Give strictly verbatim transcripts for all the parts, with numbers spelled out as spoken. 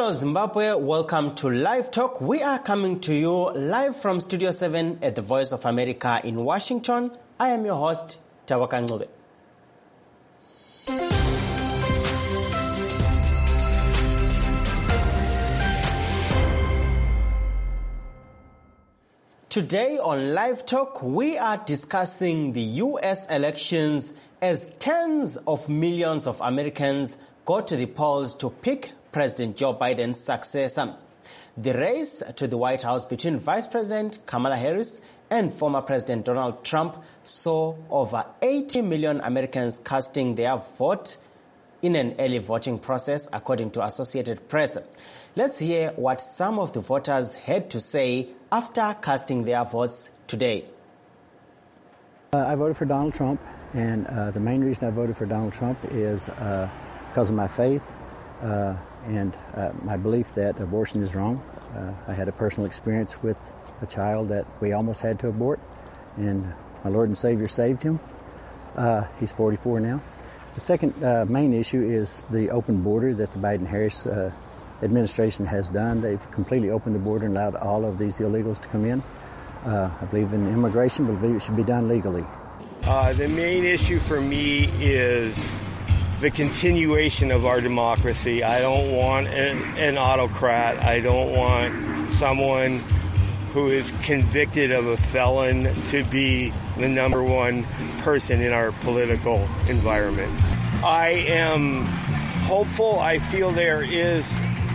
Hello Zimbabwe, welcome to Live Talk. We are coming to you live from Studio seven at the Voice of America in Washington. I am your host, Tawaka Ngube. Today on Live Talk, we are discussing the U S elections as tens of millions of Americans go to the polls to pick President Joe Biden's successor. The race to the White House between Vice President Kamala Harris and former President Donald Trump saw over eighty million Americans casting their vote in an early voting process, according to Associated Press. Let's hear what some of the voters had to say after casting their votes today. Uh, I voted for Donald Trump, and uh, the main reason I voted for Donald Trump is uh, because of my faith uh, and uh, my belief that abortion is wrong. Uh, I had a personal experience with a child that we almost had to abort, and my Lord and Savior saved him. Uh, he's forty-four now. The second uh, main issue is the open border that the Biden-Harris uh, administration has done. They've completely opened the border and allowed all of these illegals to come in. Uh, I believe in immigration, but I believe it should be done legally. Uh, the main issue for me is the continuation of our democracy. I don't want an, an autocrat. I don't want someone who is convicted of a felon to be the number one person in our political environment. I am hopeful. I feel there is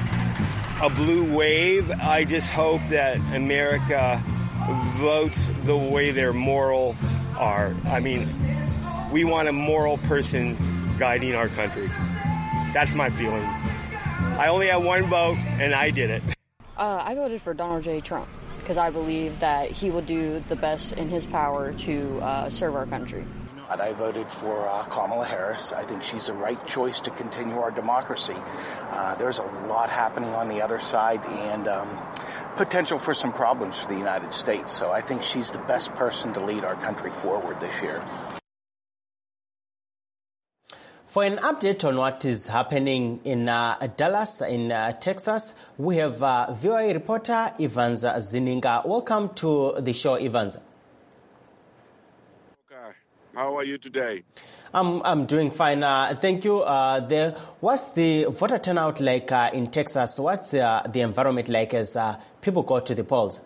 a blue wave. I just hope that America votes the way their morals are. I mean, we want a moral person guiding our country. That's my feeling. I only have one vote, and I did it. Uh, I voted for Donald J. Trump because I believe that he will do the best in his power to uh, serve our country. I voted for uh, Kamala Harris. I think she's the right choice to continue our democracy. Uh, there's a lot happening on the other side and um, potential for some problems for the United States. So I think she's the best person to lead our country forward this year. For an update on what is happening in uh, Dallas, in uh, Texas, we have uh, V O A reporter Evans Zininga. Welcome to the show, Evans. Okay. How are you today? I'm I'm doing fine. Uh, thank you. Uh, there, what's the voter turnout like uh, in Texas? What's uh, the environment like as uh, people go to the polls?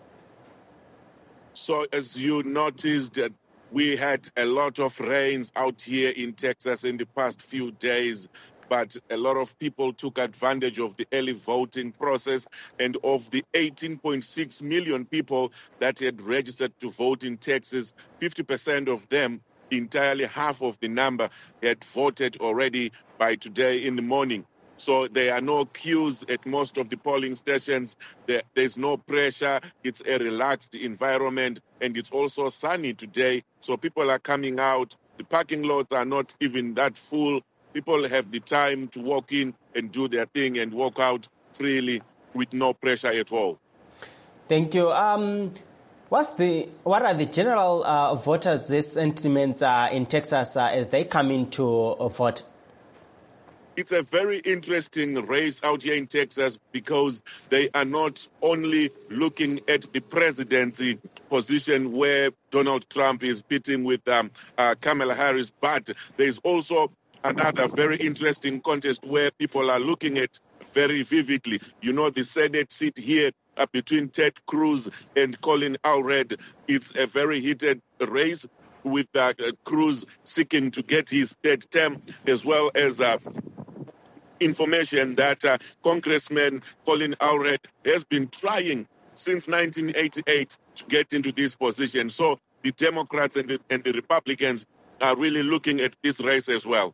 So, as you noticed, uh, we had a lot of rains out here in Texas in the past few days, but a lot of people took advantage of the early voting process, and of the eighteen point six million people that had registered to vote in Texas, fifty percent of them, entirely half of the number, had voted already by today in the morning. So there are no queues at most of the polling stations. There, there's no pressure. It's a relaxed environment, and it's also sunny today. So people are coming out. The parking lots are not even that full. People have the time to walk in and do their thing and walk out freely with no pressure at all. Thank you. Um, what's the what are the general uh, voters' sentiments uh, in Texas uh, as they come in to uh, vote? It's a very interesting race out here in Texas because they are not only looking at the presidency position where Donald Trump is beating with um, uh, Kamala Harris, but there's also another very interesting contest where people are looking at very vividly. You know, the Senate seat here uh, between Ted Cruz and Colin Allred. It's a very heated race with uh, Cruz seeking to get his third term, as well as uh, information that uh, Congressman Colin Allred has been trying since nineteen eighty-eight to get into this position. So the Democrats and the, and the Republicans are really looking at this race as well.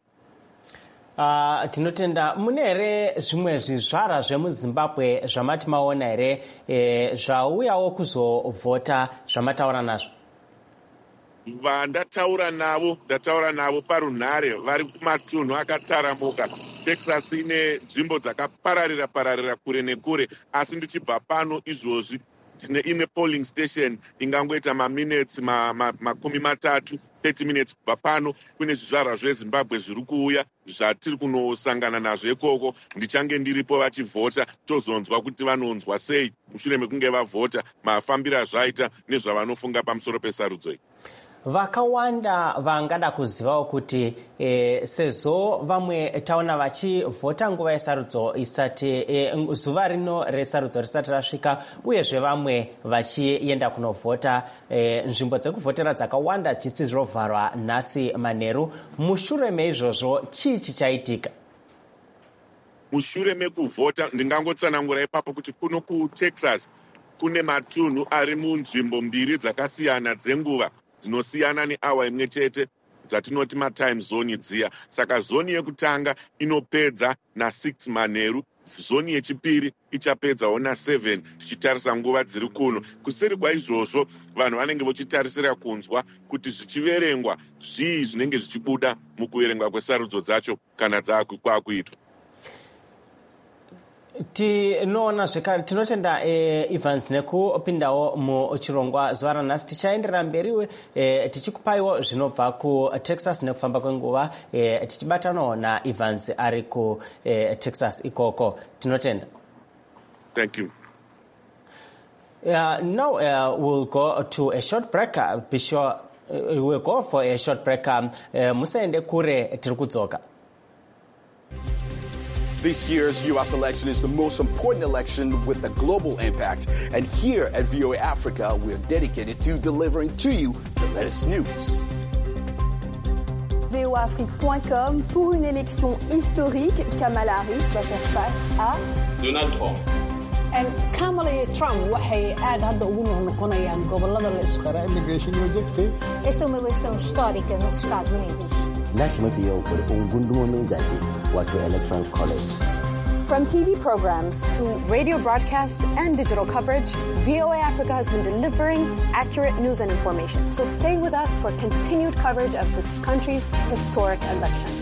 Uh, tinotenda mune here zvimwe zvizvara zvemuzimbabwe zvamati maona here eh, zvauyawo kuzovhota zvamataura nazvo? Vandataura navo ndataura navo parunhare vari kumatunhu akataramuka. Texas ine nzvimbo dzakapararira pararira kure nekure, asi ndichibva pano izvozvi tine imwe polling station ingangoita maminutes makumi matatu thirty minutes kubva pano kune zvizvarwa zvezimbabwe zviri kuuya zvatiri kunosangana nazvo ikoko. Ndichange ndiripo vachivhota, tozonzwa kuti vanonzwa sei mushure mekunge vavhota, mafambiro azvaita nezvavanofunga pamusoro pesarudzo iyi. Vakawanda vangada kuzivawo kuti e, sezvo vamwe taona vachivhota nguva yesarudzo isati e, zuva rino resarudzo risati rasvika, uyezve vamwe vachienda kunovhota, e, nzvimbo dzekuvhotera dzakawanda dzichiti zvinovharwa nhasi manheru. Mushure meizvozvo chii chichaitika? Mushure mekuvhota, ndingangotsanangura ipapo kuti kuno kuTexas kune matunhu ari munzvimbo mbiri dzakasiyana dzenguva dzinosiyana neawa imwe chete dzatinoti matime zone dziya. Saka zoni yekutanga inopedza na6 manheru, zoni yechipiri ichapedzawo na7 tichitarisa nguva dziri kuno. Kuseri kwaizvozvo vanhu vanenge vachitarisira kunzwa kuti zvichiverengwa zvii zvinenge zvichibuda mukuverengwa kwesarudzo dzacho kana dzakwakuitwa. Tinoona zvekare, tinotenda e, Evans nekupindawo muchirongwa zuva ranhasi. Tichaenderera mberiwe e, tichikupaiwo zvinobva kuTexas nekufamba kwenguva, e, tichibatanawo naEvans ari kuTexas e, ikoko. Tinotenda. Thank you. Uh, now uh, we'll go to a short break. Uh, be sure uh, we'll go for a short break. Um, uh, musaende kure, tiri kudzoka. This year's U S election is the most important election with a global impact. And here at V O A Africa, we're dedicated to delivering to you the latest news. V O A Afrique point com, pour une élection historique, Kamala Harris va faire face à Donald Trump. And Kamala Trump waxay aad hadda ugu noqonayaan gobolada la isku xiro immigration project. Esta é uma eleição histórica nos Estados Unidos. Nashi mabiya ƙuri'un gundumomin zaɓe wato electoral college. From T V programs to radio broadcast and digital coverage, V O A Africa has been delivering accurate news and information. So stay with us for continued coverage of this country's historic election.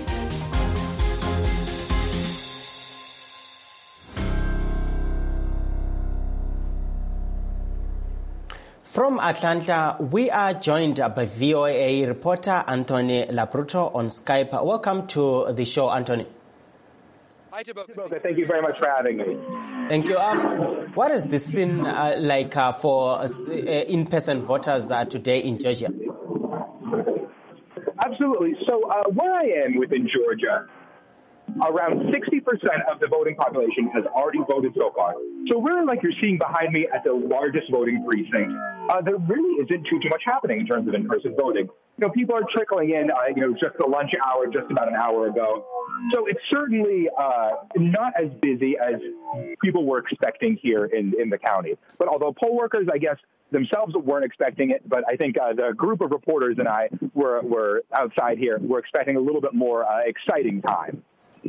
From Atlanta, we are joined by V O A reporter Anthony Labruto on Skype. Welcome to the show, Anthony. Hi, Tiboka. Thank you very much for having me. Thank you. Um, what is the scene uh, like uh, for uh, in-person voters uh, today in Georgia? Absolutely. So uh, where I am within Georgia, around sixty percent of the voting population has already voted so far. So really, like you're seeing behind me at the largest voting precinct, uh, there really isn't too, too much happening in terms of in-person voting. You know, people are trickling in, uh, you know, just the lunch hour, just about an hour ago. So it's certainly uh, not as busy as people were expecting here in, in the county. But although poll workers, I guess, themselves weren't expecting it, but I think uh, the group of reporters and I were, were outside here, were expecting a little bit more uh, exciting time.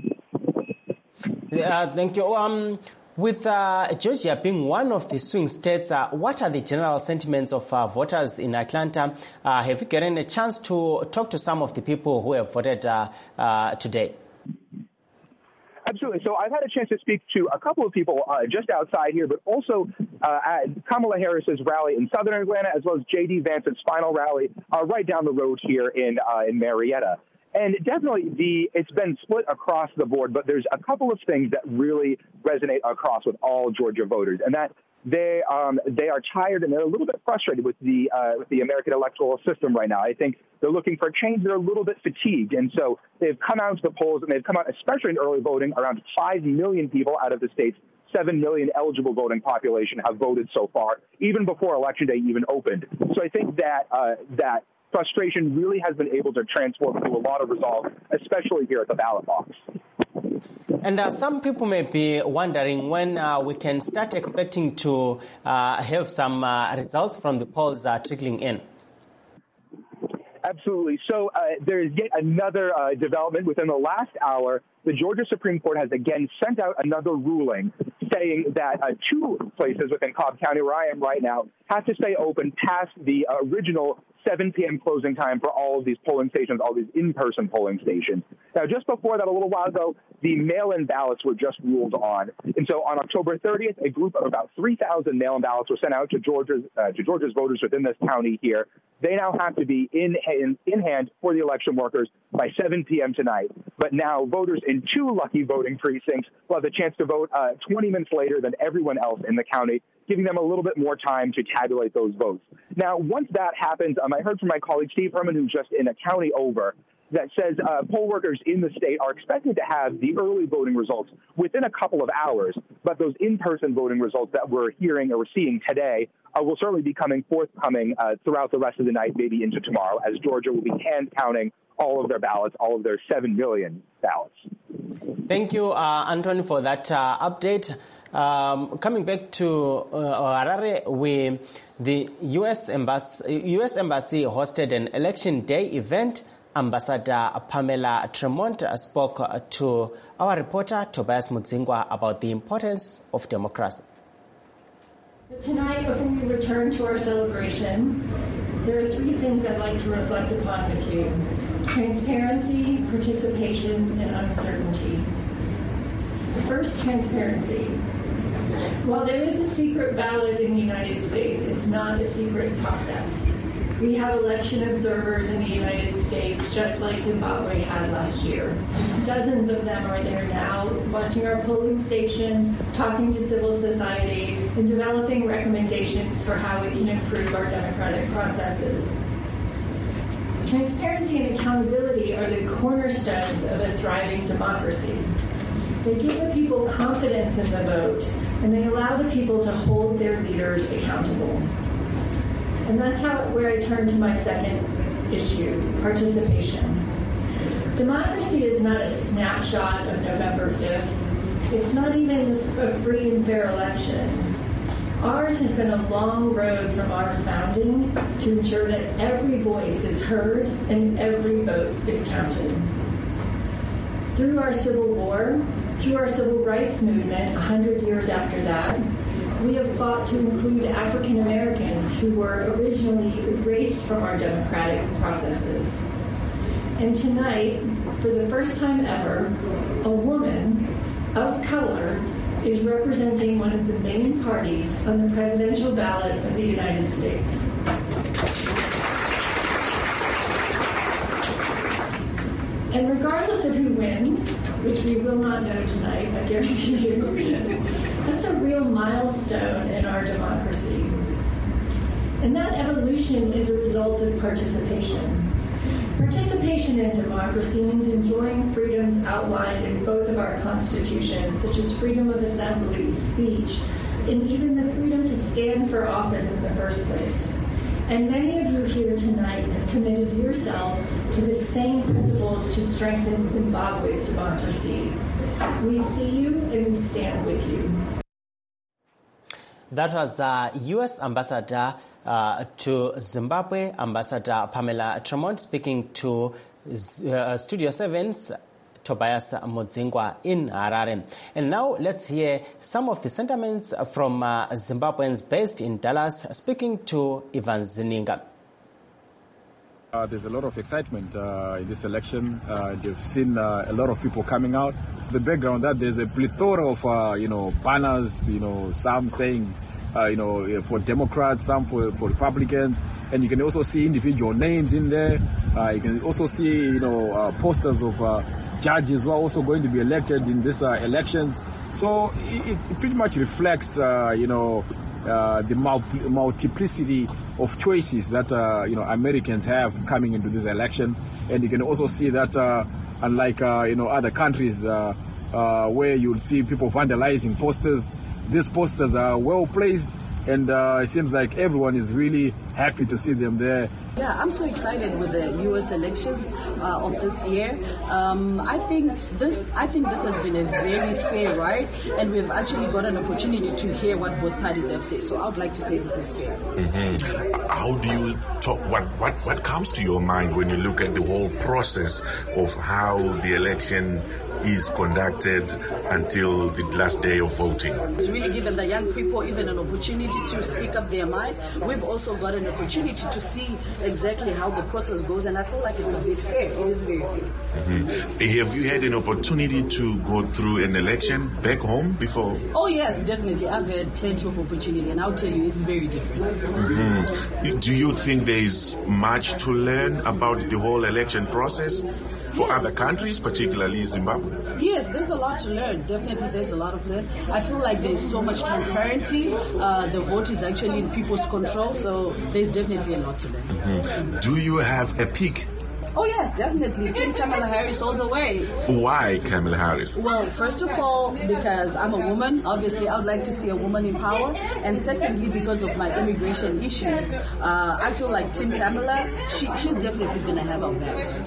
Uh, thank you. Um, with uh, Georgia being one of the swing states, uh, what are the general sentiments of uh, voters in Atlanta? Uh, have you gotten a chance to talk to some of the people who have voted uh, uh, today? Absolutely. So I've had a chance to speak to a couple of people uh, just outside here, but also uh, at Kamala Harris's rally in southern Atlanta, as well as J D Vance's final rally uh, right down the road here in uh, in Marietta. And definitely, the it's been split across the board, but there's a couple of things that really resonate across with all Georgia voters, and that they um, they are tired and they're a little bit frustrated with the uh, with the American electoral system right now. I think they're looking for change. They're a little bit fatigued, and so they've come out to the polls, and they've come out, especially in early voting. Around five million people out of the state's seven million eligible voting population have voted so far, even before Election Day even opened. So I think that uh, that. frustration really has been able to transform into a lot of resolve, especially here at the ballot box. And uh, some people may be wondering when uh, we can start expecting to uh, have some uh, results from the polls uh, trickling in. Absolutely. So uh, there is yet another uh, development within the last hour. The Georgia Supreme Court has again sent out another ruling saying that uh, two places within Cobb County, where I am right now, have to stay open past the uh, original seven p.m. closing time for all of these polling stations, all these in-person polling stations. Now, just before that, a little while ago, the mail-in ballots were just ruled on. And so on October thirtieth, a group of about three thousand mail-in ballots were sent out to Georgia's, uh, to Georgia's voters within this county here. They now have to be in, in, in hand for the election workers by seven p.m. tonight. But now voters in two lucky voting precincts will have the chance to vote uh, twenty minutes later than everyone else in the county, giving them a little bit more time to tabulate those votes. Now, once that happens, um, I heard from my colleague Steve Herman, who's just in a county over, that says uh, poll workers in the state are expected to have the early voting results within a couple of hours, but those in-person voting results that we're hearing or we're seeing today uh, will certainly be coming forthcoming uh, throughout the rest of the night, maybe into tomorrow, as Georgia will be hand-counting all of their ballots, all of their seven million ballots. Thank you, uh, Anthony, for that uh, update. Um, coming back to uh, Harare, we, the U S Embassy, U S Embassy hosted an election day event. Ambassador Pamela Tremont spoke to our reporter Tobias Mudzingwa about the importance of democracy. Tonight, before we return to our celebration, there are three things I'd like to reflect upon with you: transparency, participation, and uncertainty. First, transparency. While there is a secret ballot in the United States, it's not a secret process. We have election observers in the United States, just like Zimbabwe had last year. Dozens of them are there now, watching our polling stations, talking to civil society, and developing recommendations for how we can improve our democratic processes. Transparency and accountability are the cornerstones of a thriving democracy. They give the people confidence in the vote, and they allow the people to hold their leaders accountable. And that's how where I turn to my second issue, participation. Democracy is not a snapshot of November fifth. It's not even a free and fair election. Ours has been a long road from our founding to ensure that every voice is heard and every vote is counted. Through our Civil War, through our Civil Rights Movement, one hundred years after that, we have fought to include African Americans who were originally erased from our democratic processes. And tonight, for the first time ever, a woman of color is representing one of the main parties on the presidential ballot of the United States. And regardless of who wins, which we will not know tonight, I guarantee you, that's a real milestone in our democracy. And that evolution is a result of participation. Participation in democracy means enjoying freedoms outlined in both of our constitutions, such as freedom of assembly, speech, and even the freedom to stand for office in the first place. And many of you here tonight have committed yourselves to the same principles to strengthen Zimbabwe's democracy. We see you and we stand with you. That was uh, U S Ambassador uh, to Zimbabwe, Ambassador Pamela Tremont, speaking to uh, Studio seven's Tobias Mudzingwa in Harare. And now let's hear some of the sentiments from uh, Zimbabweans based in Dallas, speaking to Ivan Zininga. Uh, there's a lot of excitement uh, in this election. Uh, you've seen uh, a lot of people coming out. The background that there's a plethora of uh, you know banners, you know some saying uh, you know for Democrats, some for, for Republicans, and you can also see individual names in there. Uh, you can also see you know uh, posters of uh, judges who are also going to be elected in this uh, elections. So it, it pretty much reflects uh, you know uh, the multiplicity of choices that uh, you know Americans have coming into this election, and you can also see that uh, unlike uh, you know other countries uh, uh, where you'll see people vandalizing posters, these posters are well placed, and uh, it seems like everyone is really happy to see them there. Yeah, I'm so excited with the U S elections uh, of this year. Um, I think this I think this has been a very fair ride, and we've actually got an opportunity to hear what both parties have said. So I would like to say this is fair. Mm-hmm. How do you talk? What what what comes to your mind when you look at the whole process of how the election is conducted until the last day of voting. It's really given the young people even an opportunity to speak up their mind. We've also got an opportunity to see exactly how the process goes, and I feel like it's a bit fair. It is very fair. Mm-hmm. Have you had an opportunity to go through an election back home before? Oh yes, definitely. I've had plenty of opportunity, and I'll tell you, it's very different. Mm-hmm. Do you think there is much to learn about the whole election process for yes. other countries, particularly Zimbabwe? Yes, there's a lot to learn. Definitely, there's a lot of learn. I feel like there's so much transparency. Uh, the vote is actually in people's control, so there's definitely a lot to learn. Mm-hmm. Do you have a pick? Oh yeah, definitely. Team Kamala Harris all the way. Why Kamala Harris? Well, first of all, because I'm a woman. Obviously, I would like to see a woman in power. And secondly, because of my immigration issues, uh, I feel like Team Kamala, she, she's definitely going to have our backs.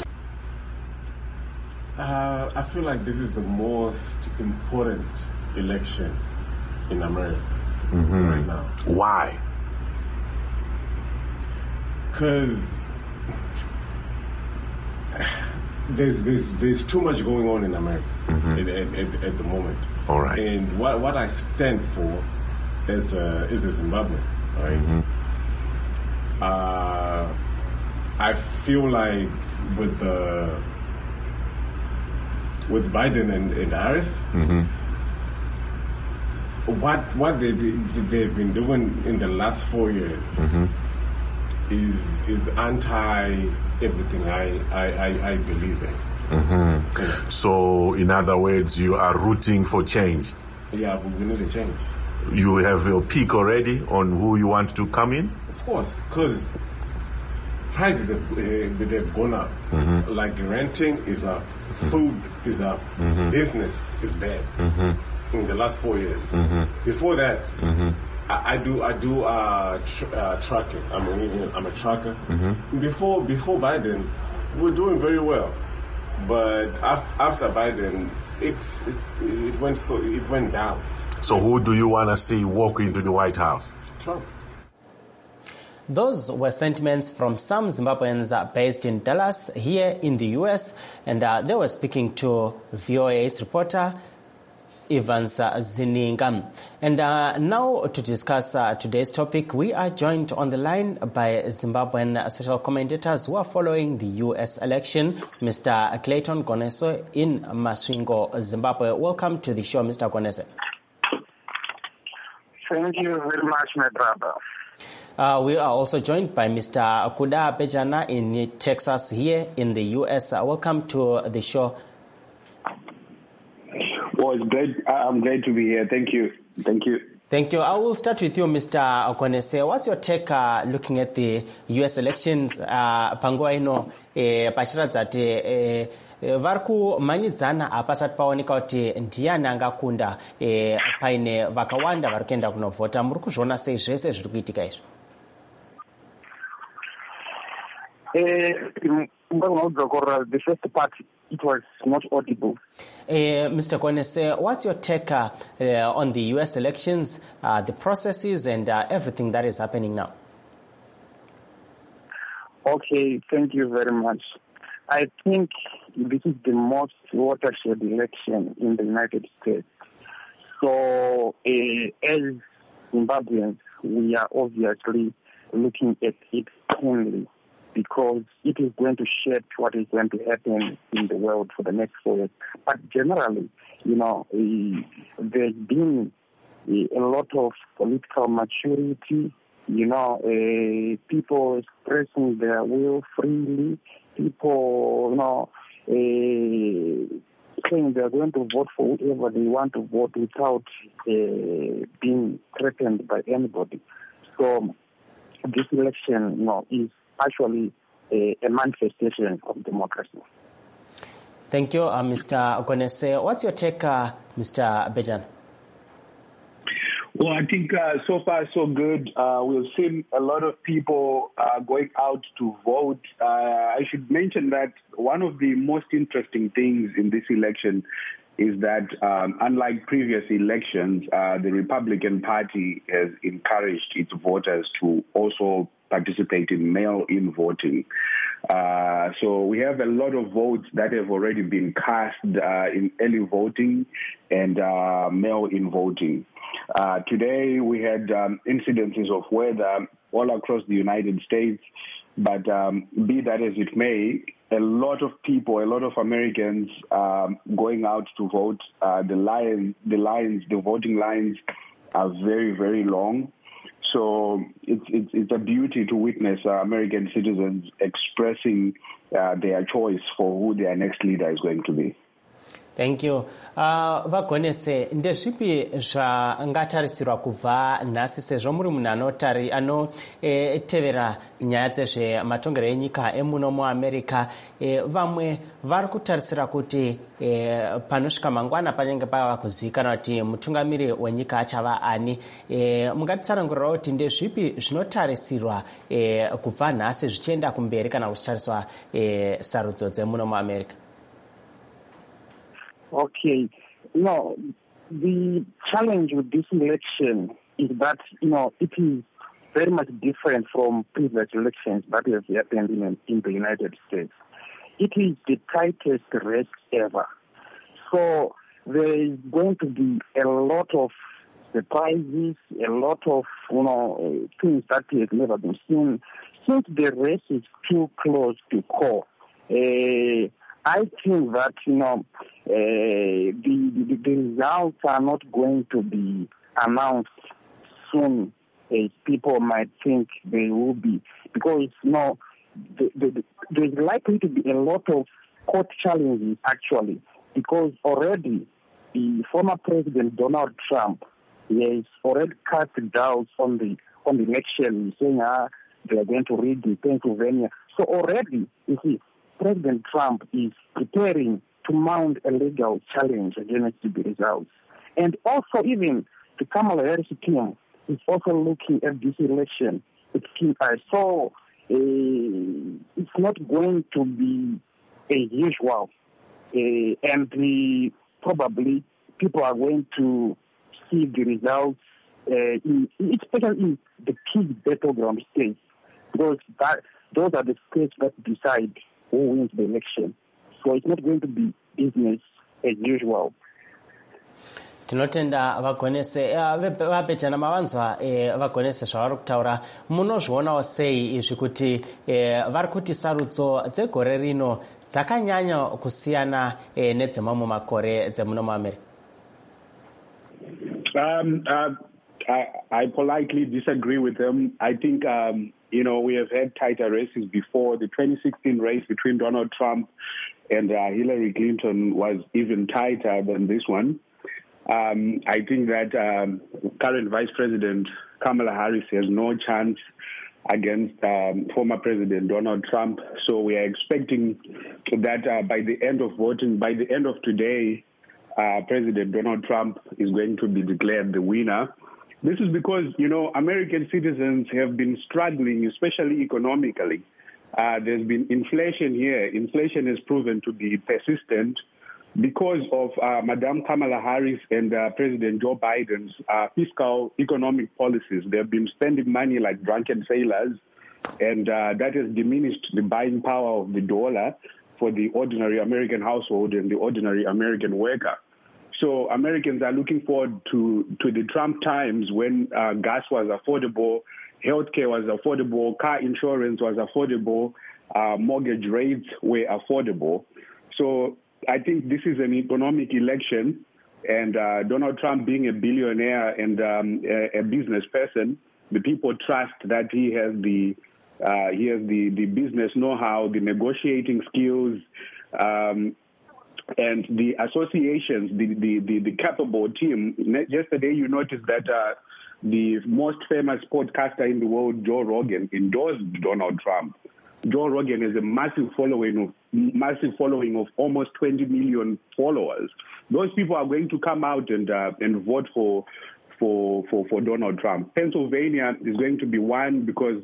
Uh, I feel like this is the most important election in America mm-hmm. right now. Why? Because there's there's there's too much going on in America mm-hmm. at, at, at the moment. All right. And what what I stand for is a, is a Zimbabwean, right? Mm-hmm. Uh, I feel like with the with Biden and, and Harris, mm-hmm. what what they they've been doing in the last four years mm-hmm. is is anti everything I I, I, I believe in. Mm-hmm. Yeah. So, in other words, you are rooting for change. Yeah, but we need a change. You have your pick already on who you want to come in? Of course, because prices have, uh, they've gone up. Mm-hmm. Like renting is up, mm-hmm. food is up, mm-hmm. business is bad mm-hmm. in the last four years. Mm-hmm. Before that, mm-hmm. I, I do I do uh, tr- uh, trucking. I'm a, I'm a trucker. Mm-hmm. Before before Biden, we we're doing very well, but after, after Biden, it, it it went so it went down. So who do you want to see walk into the White House? Trump. Those were sentiments from some Zimbabweans uh, based in Dallas, here in the U S, and uh, they were speaking to V O A's reporter, Evans uh, Zininga. And uh, now to discuss uh, today's topic, we are joined on the line by Zimbabwean social commentators who are following the U S election, Mister Clayton Goneso in Masvingo, Zimbabwe. Welcome to the show, Mister Goneso. Thank you very much, my brother. Uh, we are also joined by Mister Kuda Bejana in Texas, here in the U S. Uh, welcome to the show. Well, it's great. I'm glad to be here. Thank you. Thank you. Thank you. I will start with you, Mister Okonese. What's your take uh, looking at the U S elections? Panguva ino pachiratidza kuti vari kumhanyidzana hapasati paoneka kuti ndiani angakunda paine vakawanda vari kuenda kunovhota. Muri kuzviona sei zvese zviri kuitika izvi? The first part, it was not audible. Uh, Mister Konese, what's your take uh, uh, on the U S elections, uh, the processes, and uh, everything that is happening now? Okay, thank you very much. I think this is the most watershed election in the United States. So, uh, as Zimbabweans, we are obviously looking at it keenly, because it is going to shape what is going to happen in the world for the next four years. But generally, you know, uh, there's been uh, a lot of political maturity, you know, uh, people expressing their will freely, people, you know, uh, saying they're going to vote for whoever they want to vote without uh, being threatened by anybody. So this election, you know, is actually a, a manifestation of democracy. Thank you, uh, Mister Okonese. What's your take, uh, Mister Bejan? Well, I think uh, so far so good. Uh, we've seen a lot of people uh, going out to vote. Uh, I should mention that one of the most interesting things in this election is that um, unlike previous elections, uh, the Republican Party has encouraged its voters to also participate in mail-in voting. Uh, so we have a lot of votes that have already been cast uh, in early voting and uh, mail-in voting. Uh, today we had um, incidences of weather all across the United States, but um, be that as it may, a lot of people, a lot of Americans um, going out to vote. Uh, the line, the lines, the voting lines are very, very long. So it's it's, it's a beauty to witness uh, American citizens expressing uh, their choice for who their next leader is going to be. Thank you. Uh, vagonese ndezvipi zvangatarisirwa kubva nhasi sezvo muri munhu anotari anotevera e, nyaya dzezvematongero enyika emuno muamerica e, vamwe vari kutarisira kuti e, panosvika mangwana panenge pava kuzivikanwa kuti mutungamiri wenyika achava ani. E, mungatitsanangurirawo kuti ndezvipi zvinotarisirwa e, kubva nhasi zvichienda kumberi kana kuchitariswa e, sarudzo dzemuno muamerica? Okay, you know, the challenge with this election is that, you know, it is very much different from previous elections that have happened in, in the United States. It is the tightest race ever. So there is going to be a lot of surprises, a lot of, you know, things that have never been seen. Since the race is too close to call, uh, I think that, you know, uh, the, the, the results are not going to be announced soon as people might think they will be. Because, you know, the, the, there's likely to be a lot of court challenges, actually, because already the former President Donald Trump has already cast doubts on the, on the election, saying ah, they are going to rig in Pennsylvania. So already, you see, President Trump is preparing to mount a legal challenge against the results. And also even the Kamala Harris team is also looking at this election with keen eyes. So uh, it's not going to be as usual. Uh, and the, probably people are going to see the results, uh, in, especially in the key battleground states, because that, those are the states that decide who wins the election. So it's not going to be business as usual. Tinotenda vagonese vapetana mavanzwa vagonese zvavari kutaura munozvionawo sei izvi kuti vari kuti sarudzo dzegore rino dzakanyanya kusiyana nedzemamwe makore dzemuno muamerica? Um, uh, I, I politely disagree with them. I think um, you know, we have had tighter races before. The twenty sixteen race between Donald Trump and uh, Hillary Clinton was even tighter than this one. Um, I think that um, current Vice President Kamala Harris has no chance against um, former President Donald Trump. So we are expecting that uh, by the end of voting, by the end of today, uh, President Donald Trump is going to be declared the winner. This is because, you know, American citizens have been struggling, especially economically. Uh, there's been inflation here. Inflation has proven to be persistent because of uh, Madame Kamala Harris and uh, President Joe Biden's uh, fiscal economic policies. They've been spending money like drunken sailors, and uh, that has diminished the buying power of the dollar for the ordinary American household and the ordinary American worker. So Americans are looking forward to, to the Trump times when uh, gas was affordable, healthcare was affordable, car insurance was affordable, uh, mortgage rates were affordable. So I think this is an economic election, and uh, Donald Trump being a billionaire and um, a, a business person, the people trust that he has the uh, he has the, the business know-how, the negotiating skills, um, and the associations, the, the, the, the capable team. Yesterday you noticed that uh, the most famous podcaster in the world, Joe Rogan, endorsed Donald Trump. Joe Rogan has a massive following of massive following of almost twenty million followers. Those people are going to come out and uh, and vote for, for for for Donald Trump. Pennsylvania is going to be one because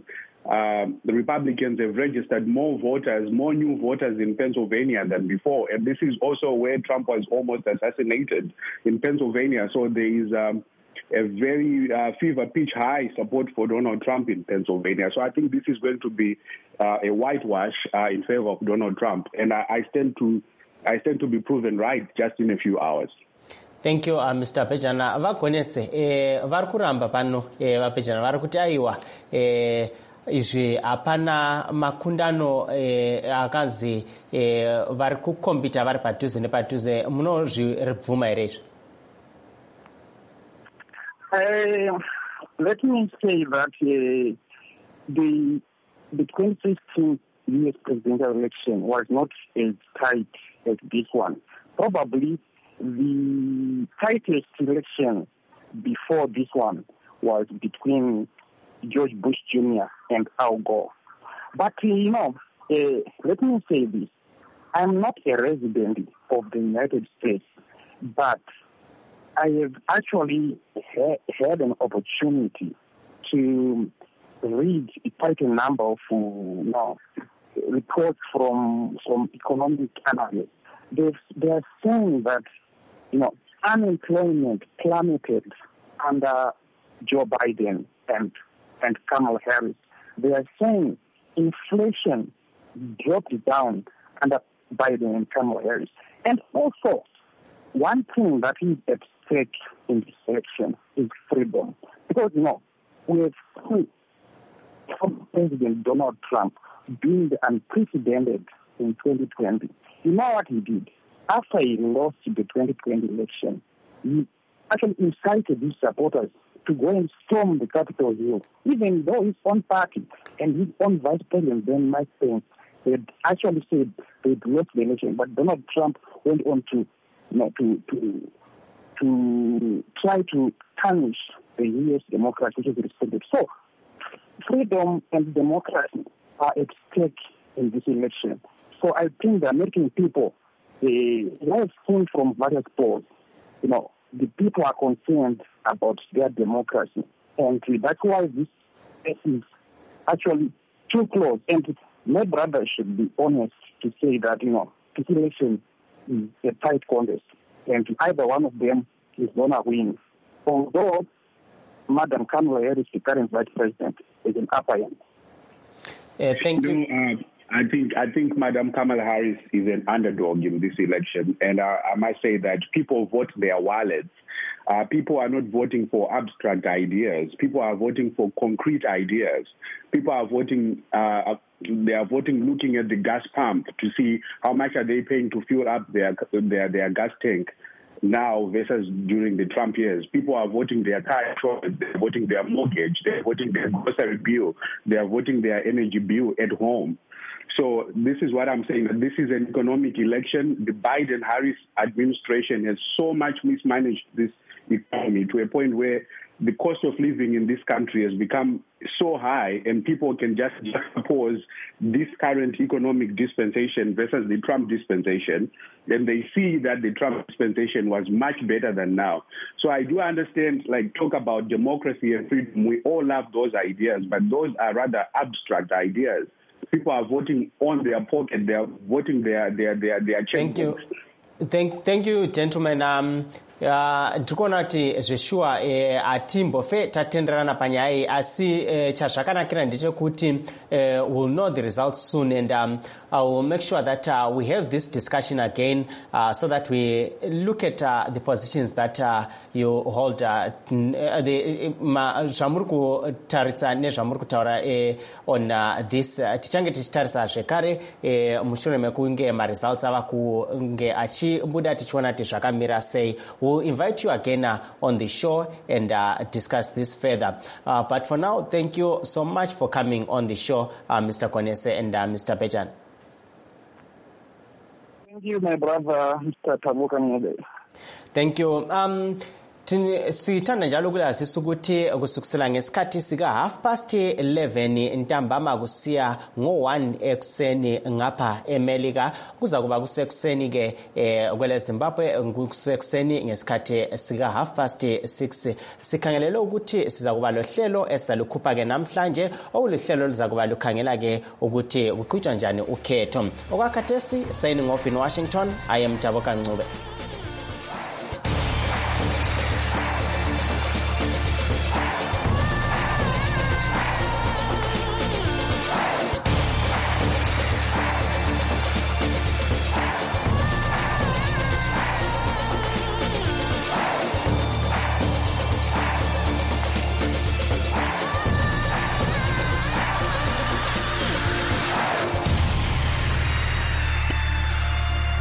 uh, the Republicans have registered more voters, more new voters in Pennsylvania than before. And this is also where Trump was almost assassinated, in Pennsylvania. So there is um, a very uh, fever pitch high support for Donald Trump in Pennsylvania. So I think this is going to be uh, a whitewash uh, in favor of Donald Trump. And I, I stand to I stand to be proven right just in a few hours. Thank you, uh, Mister Pejana. Vakonese, eh, vari kuramba pano, eh, vapejana vari kuti aiwa, eh, izvi hapana makundano eh, akazi eh, vari kukombita vari padhuze nepadhuze. Munozvibvuma here izvi? Uh, let me say that uh, the the twenty sixteen U S presidential election was not as tight as this one. Probably the tightest election before this one was between George Bush Junior and Al Gore. But, uh, you know, uh, let me say this. I'm not a resident of the United States, but I have actually ha- had an opportunity to read quite a number of uh, you know, reports from, from economic analysts. They've, they're saying that, you know, unemployment plummeted under Joe Biden and and Kamala Harris. They are saying inflation dropped down under Biden and Kamala Harris. And also, one thing that is at stake in this election is freedom. Because, you know, we have seen President Donald Trump doing the unprecedented in twenty twenty. You know what he did? After he lost the twenty twenty election, he actually incited his supporters to go and storm the Capitol Hill, even though his own party and his own vice president, then Mike Pence, had actually said they'd lost the election. But Donald Trump went on to, you know, to to to try to tarnish the U S democracy, which is respected. So, freedom and democracy are at stake in this election. So I think the American people, they have seen from various polls, you know, the people are concerned about their democracy. And that's why this is actually too close. And my brother should be honest to say that, you know, this election is a tight contest. And either one of them is going to win. Although Madam Kamala Harris, the current vice president, is an upper end. Uh, thank you. you uh, I think I think Madam Kamala Harris is an underdog in this election, and uh, I must say that people vote their wallets. Uh, people are not voting for abstract ideas. People are voting for concrete ideas. People are voting. Uh, they are voting looking at the gas pump to see how much are they paying to fuel up their their their gas tank now versus during the Trump years. People are voting their car insurance, they're voting their mortgage, they're voting their grocery bill, they're voting their energy bill at home. So this is what I'm saying, that this is an economic election. The Biden-Harris administration has so much mismanaged this economy to a point where the cost of living in this country has become so high, and people can just juxtapose this current economic dispensation versus the Trump dispensation, and they see that the Trump dispensation was much better than now. So I do understand, like, talk about democracy and freedom. We all love those ideas, but those are rather abstract ideas. People are voting on their pocket. They are voting their their their their checkbooks. Thank you, thank thank you, gentlemen. Um, ndikuona kuti zveshuwa hatimbofe tatenderana panyaya iyi, asi chazvakanakira ndechekuti we'll know the results soon, and um, I will make sure that uh, we have this discussion again uh, so that we look at uh, the positions that uh, you hold. Uh, the zvamuri kutaritsa nezvamuri kutaura on uh, this uh, tichange tichitarisa zvekare mushure mekunge maresults ava kunge achibuda tichiona kuti zvakamira sei. We'll invite you again uh, on the show and uh, discuss this further. Uh, but for now, thank you so much for coming on the show, uh, Mister Konese and uh, Mister Bejan. Thank you, my brother, Mister Tabukanyede. Thank you. Um, Thini sithanda njalo ukulazisa ukuthi kusukusela ngesikhathi sika half past eleven ntambama kusiya ngo one ekseni ngapha eMelika kuza kuba kusekuseni ke kwele Zimbabwe kusekuseni ngesikhathi sika half past six. Sikhangelele ukuthi siza kuba lohlelo esalukhupha ke namhlanje okulihlelo liza kuba lukhangela ke ukuthi uqhutshwa njani ukhetho. Okwakhathesi signing off in Washington, I am Jaboka Ncube.